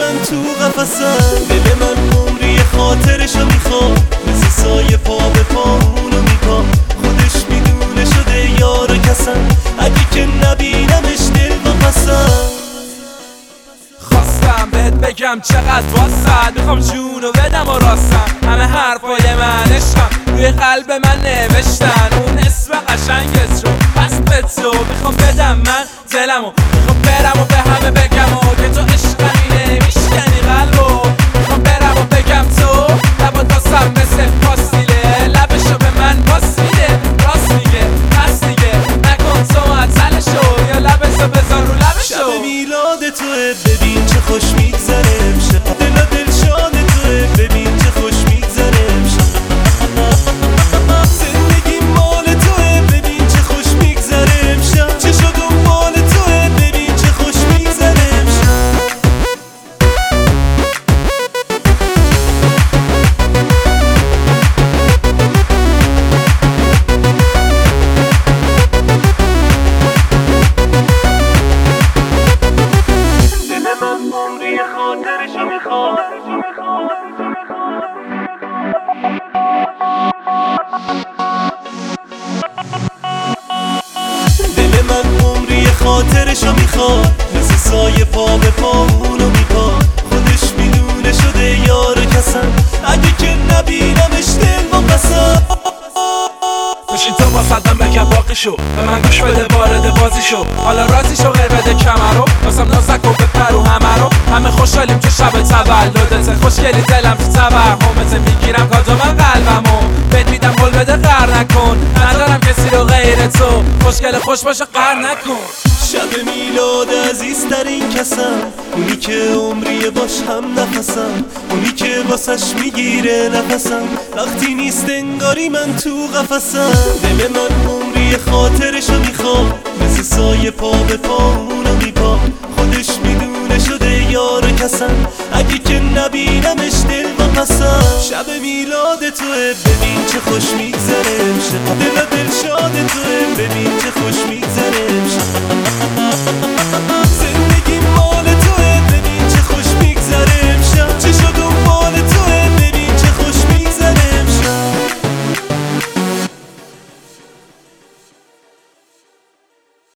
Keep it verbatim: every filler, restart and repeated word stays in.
من تو قفسم. دل من عمری خاطرشو میخواد، مثل سایه پا به پا اونو میپا. خودش میدونه شده یار و کسم، اگه که نبینمش دل با پسم. خواستم بهت بگم چقدر واسد، میخوام جونو بدم و راستم. همه حرفای من عشقم روی قلب من نوشتن، اون اسم قشنگت رو پس به تو میخوام بدم من دلمو. میخوام برم و به همه بگم و که تو عشقمی نمیشکنی قلبو. میخوام برم و بگم تو لبا تاسم مثل پاستیله، لبشو به من باس میده راست میگه پس دیگه نکن تو معطلشو، یا لبشو بذار رو لبشو. شب میلاد توه ببین چه خوش میگذره امشب، دل و دل شاد توه ببین چه خوش میگذره امشب. زندگی مال توه ببین چه خوش میگذره امشب، چه شد اون مال توه ببین چه خوش میگذره امشب. دل من عمری خاطرشو میخواد، دل من عمری خاطرشو میخواد، مثل سایه پا به پا اونو میپا. خودش میدونه شده یار و کسم، اگه که نبینمش دل با قسم. بشین تو با صدم بگم باقی شو، به من گوش بده وارد بازی شو. حالا رازی شو غیر بده کمرو، واسم نازک و بپرو همه رو. همه خوشحالیم تو شب تولدت، خوشگلی دلم تو توهمت. میگیرم کادو من قلبمو بهت میدم، قول بده قهر نکن. ندارم کسی رو غیر تو، خوشگل خوش باشه قهر نکن. شب میلاد عزیزترین کسم، اونی که عمری باش هم نفسم، اونی که واسش میگیره نفسم وقتی نیست انگاری من تو قفسم. دل من عمری خاطرشو میخواد، مثل سایه پا به پا اونو میپا. خودش میدونه شده یار کسم، اگه که نبینمش دل با قسم. شب میلاد توه ببین چه خوش میگذره امشب، دل و دل شاد توه ببین